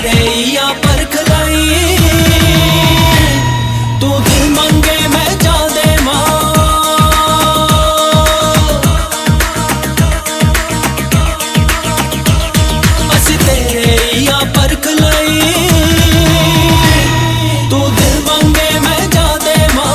तेरे या परख लाई तू दिल मंगे मैं जा दे मां अस तेरे या परख लाई तू दिल मंगे मैं जा दे मां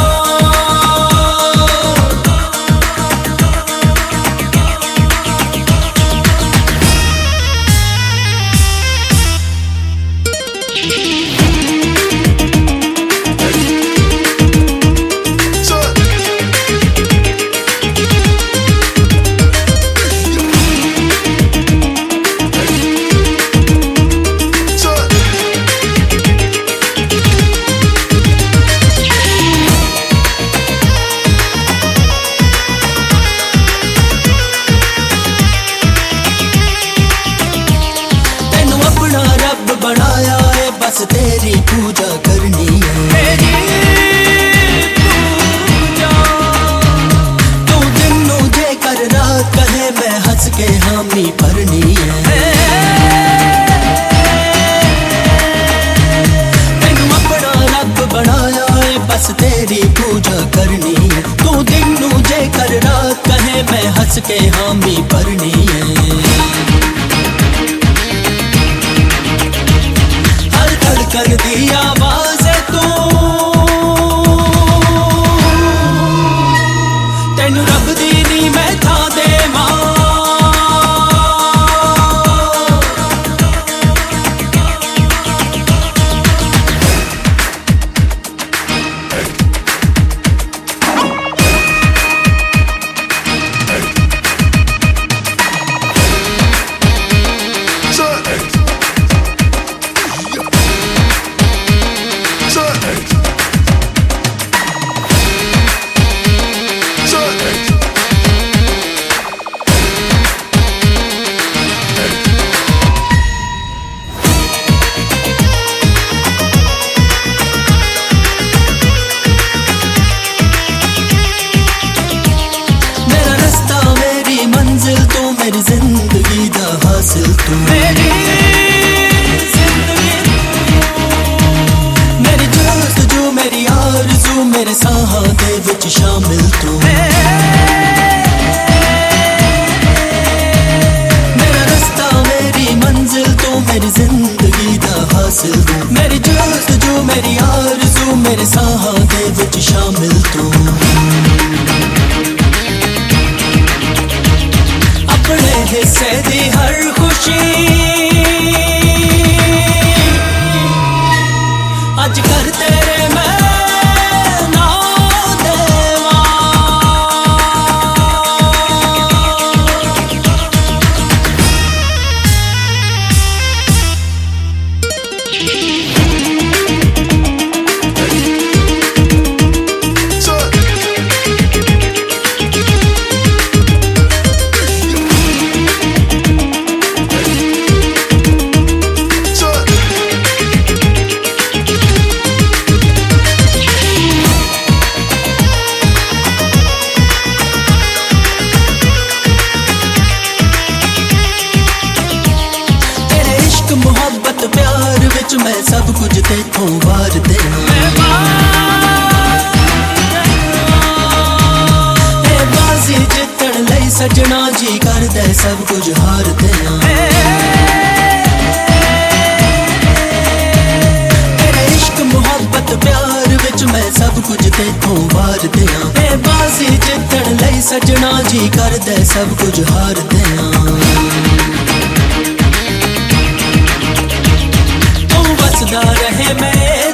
बनाया है बस तेरी पूजा करनी है तू दिन जे कर रात कहे मैं हंस के हामी भरनी है तेनू अपना रब बनाया है बस तेरी पूजा करनी है तू दिन जे कर रात कहे मैं हंस के हामी भरनी है कर दी आवाज तू तेनू रब दी नी मैं था दे मां मेरी जिंदगी दा हासिल तू मेरी जिंदगी मेरी जस्तजू मेरी आरज़ू मेरे साहां दे विच शामिल तू मेरा रास्ता मेरी मंजिल तू मेरी जिंदगी दा हासिल तू मेरी जस्तजू मेरी आरज़ू मेरे साहां दे विच शामिल तू अपने हिस्से दी हर खुशी अज कर तेरे मैं ना देवा मोहब्बत प्यार विच मैं सब कुछ तेथों वार देना बाजी जितण लई सजना जी कर दे सब कुछ हार देना तेरे इश्क मोहब्बत प्यार विच मैं सब कुछ तेथों वार देना बाजी जितण लई सजना जी कर दे सब कुछ हार देना बसदा रहे मैं